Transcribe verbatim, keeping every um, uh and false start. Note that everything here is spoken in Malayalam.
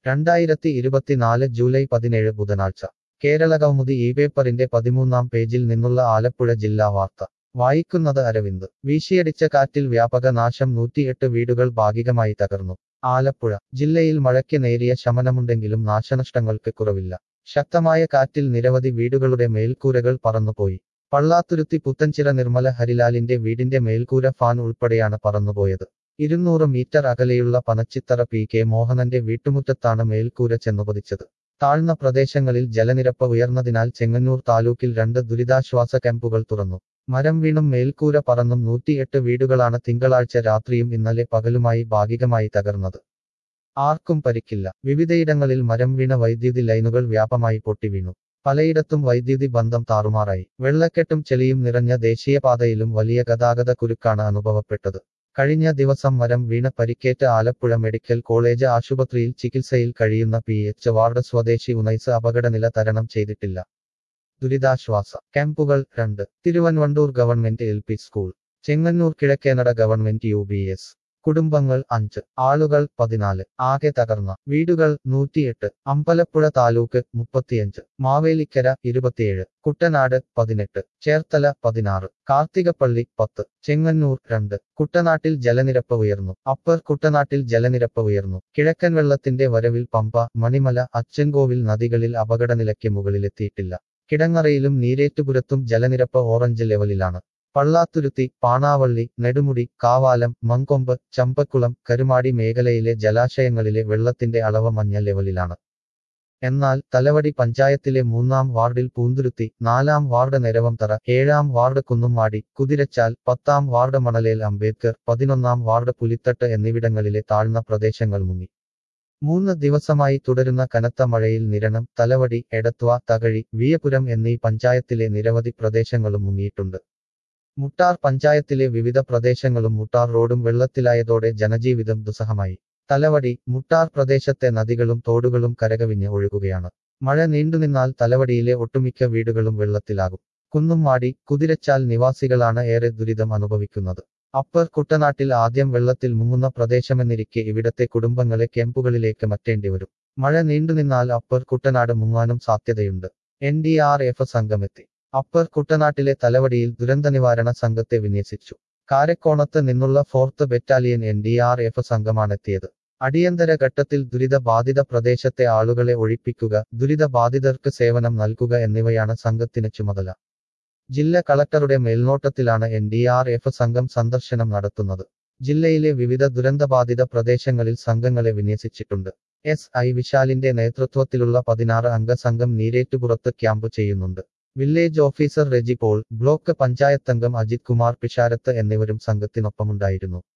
രണ്ടായിരത്തി ഇരുപത്തിനാല് ജൂലൈ പതിനേഴ് ബുധനാഴ്ച കേരളകൗമുദി ഈ പേപ്പറിന്റെ പതിമൂന്നാം പേജിൽ നിന്നുള്ള ആലപ്പുഴ ജില്ലാ വാർത്ത വായിക്കുന്നത് അരവിന്ദ്. വീശിയടിച്ച കാറ്റിൽ വ്യാപക നാശം, നൂറ്റിയെട്ട് വീടുകൾ ഭാഗികമായി തകർന്നു. ആലപ്പുഴ ജില്ലയിൽ മഴയ്ക്ക് നേരിയ ശമനമുണ്ടെങ്കിലും നാശനഷ്ടങ്ങൾക്ക് കുറവില്ല. ശക്തമായ കാറ്റിൽ നിരവധി വീടുകളുടെ മേൽക്കൂരകൾ പറന്നുപോയി. പള്ളാത്തുരുത്തി പുത്തൻചിറ നിർമ്മല ഹരിലാലിന്റെ വീടിന്റെ മേൽക്കൂര ഫാൻ ഉൾപ്പെടെയാണ് പറന്നുപോയത്. ഇരുന്നൂറ് മീറ്റർ അകലെയുള്ള പനച്ചിത്തറ പി കെ മോഹനന്റെ വീട്ടുമുറ്റത്താണ് മേൽക്കൂര ചെന്നുപതിച്ചത്. താഴ്ന്ന പ്രദേശങ്ങളിൽ ജലനിരപ്പ് ഉയർന്നതിനാൽ ചെങ്ങന്നൂർ താലൂക്കിൽ രണ്ട് ദുരിതാശ്വാസ ക്യാമ്പുകൾ തുറന്നു. മരം വീണും മേൽക്കൂര പറന്നും നൂറ്റിയെട്ട് വീടുകളാണ് തിങ്കളാഴ്ച രാത്രിയും ഇന്നലെ പകലുമായി ഭാഗികമായി തകർന്നത്. ആർക്കും പരിക്കില്ല. വിവിധയിടങ്ങളിൽ മരം വീണ വൈദ്യുതി ലൈനുകൾ വ്യാപകമായി പൊട്ടിവീണു. പലയിടത്തും വൈദ്യുതി ബന്ധം താറുമാറായി. വെള്ളക്കെട്ടും ചെളിയും നിറഞ്ഞ ദേശീയപാതയിലും വലിയ ഗതാഗത കുരുക്കാണ് അനുഭവപ്പെട്ടത്. കഴിഞ്ഞ ദിവസം മരം വീണ പരിക്കേറ്റ ആലപ്പുഴ മെഡിക്കൽ കോളേജ് ആശുപത്രിയിൽ ചികിത്സയിൽ കഴിയുന്ന പി എച്ച് വാർഡ് സ്വദേശി ഉനൈസ് അപകടനില തരണം ചെയ്തിട്ടില്ല. ദുരിതാശ്വാസ ക്യാമ്പുകൾ രണ്ട്. Thiruvanvandoor government L P school, Chengannur Kizhakkenada government U P S. കുടുംബങ്ങൾ അഞ്ച്, ആളുകൾ പതിനാല്. ആകെ തകർന്ന വീടുകൾ നൂറ്റിയെട്ട്. അമ്പലപ്പുഴ താലൂക്ക് മുപ്പത്തിയഞ്ച്, മാവേലിക്കര ഇരുപത്തിയേഴ്, കുട്ടനാട് പതിനെട്ട്, ചേർത്തല പതിനാറ്, കാർത്തികപ്പള്ളി പത്ത്, ചെങ്ങന്നൂർ രണ്ട്. കുട്ടനാട്ടിൽ ജലനിരപ്പ് ഉയർന്നു. അപ്പർ കുട്ടനാട്ടിൽ ജലനിരപ്പ് ഉയർന്നു. കിഴക്കൻ വെള്ളത്തിന്റെ വരവിൽ പമ്പ, മണിമല, അച്ചൻകോവിൽ നദികളിൽ അപകടനിലയ്ക്ക് മുകളിലെത്തിയിട്ടില്ല. കിടങ്ങറയിലും നീരേറ്റുപുരത്തും ജലനിരപ്പ് ഓറഞ്ച് ലെവലിലാണ്. പള്ളാത്തുരുത്തി, പാണാവള്ളി, നെടുമുടി, കാവാലം, മങ്കൊമ്പ്, ചമ്പക്കുളം, കരുമാടി മേഖലയിലെ ജലാശയങ്ങളിലെ വെള്ളത്തിന്റെ അളവ് മഞ്ഞ ലെവലിലാണ്. എന്നാൽ തലവടി പഞ്ചായത്തിലെ മൂന്നാം വാർഡിൽ പൂന്തുരുത്തി, നാലാം വാർഡ് നെരവംതറ, ഏഴാം വാർഡ് കുന്നുംമാടി, കുതിരച്ചാൽ, പത്താം വാർഡ് മണലേൽ അംബേദ്കർ, പതിനൊന്നാം വാർഡ് പുലിത്തട്ട് എന്നിവിടങ്ങളിലെ താഴ്ന്ന പ്രദേശങ്ങൾ മുങ്ങി. മൂന്ന് ദിവസമായി തുടരുന്ന കനത്ത മഴയിൽ നിരണം, തലവടി, എടത്വ, തകഴി, വിയപുരം എന്നീ പഞ്ചായത്തിലെ നിരവധി പ്രദേശങ്ങളും മുങ്ങിയിട്ടുണ്ട്. മുട്ടാർ പഞ്ചായത്തിലെ വിവിധ പ്രദേശങ്ങളും മുട്ടാർ റോഡും വെള്ളത്തിലായതോടെ ജനജീവിതം ദുസ്സഹമായി. തലവടി, മുട്ടാർ പ്രദേശത്തെ നദികളും തോടുകളും കരകവിഞ്ഞ് ഒഴുകുകയാണ്. മഴ നീണ്ടുനിന്നാൽ തലവടിയിലെ ഒട്ടുമിക്ക വീടുകളും വെള്ളത്തിലാകും. കുന്നുംമാടി, കുതിരച്ചാൽ നിവാസികളാണ് ഏറെ ദുരിതം അനുഭവിക്കുന്നത്. അപ്പർ കുട്ടനാട്ടിൽ ആദ്യം വെള്ളത്തിൽ മുങ്ങുന്ന പ്രദേശമെന്നിരിക്കെ ഇവിടത്തെ കുടുംബങ്ങളെ ക്യാമ്പുകളിലേക്ക് മാറ്റേണ്ടിവരും. മഴ നീണ്ടുനിന്നാൽ അപ്പർ കുട്ടനാട് മുങ്ങാനും സാധ്യതയുണ്ട്. എൻ ഡി ആർ എഫ് സംഘമെത്തി. അപ്പർ കുട്ടനാട്ടിലെ തലവടിയിൽ ദുരന്തനിവാരണ സംഘത്തെ വിന്യസിച്ചു. കാരക്കോണത്ത് നിന്നുള്ള fourth battalion N D R F സംഘമാണെത്തിയത്. അടിയന്തര ഘട്ടത്തിൽ ദുരിത ബാധിത പ്രദേശത്തെ ആളുകളെ ഒഴിപ്പിക്കുക, ദുരിത ബാധിതർക്ക് സേവനം നൽകുക എന്നിവയാണ് സംഘത്തിന് ചുമതല. ജില്ലാ കളക്ടറുടെ മേൽനോട്ടത്തിലാണ് എൻ ഡി ആർ എഫ് സംഘം സന്ദർശനം നടത്തുന്നത്. ജില്ലയിലെ വിവിധ ദുരന്തബാധിത പ്രദേശങ്ങളിൽ സംഘങ്ങളെ വിന്യസിച്ചിട്ടുണ്ട്. എസ് ഐ വിശാലിന്റെ നേതൃത്വത്തിലുള്ള പതിനാറ് അംഗ സംഘം നീരേറ്റുപുറത്ത് ക്യാമ്പ് ചെയ്യുന്നുണ്ട്. Village officer Reji Paul, block പഞ്ചായത്തംഗം അജിത് കുമാർ പിഷാരത്ത് എന്നിവരും സംഘത്തിനൊപ്പമുണ്ടായിരുന്നു.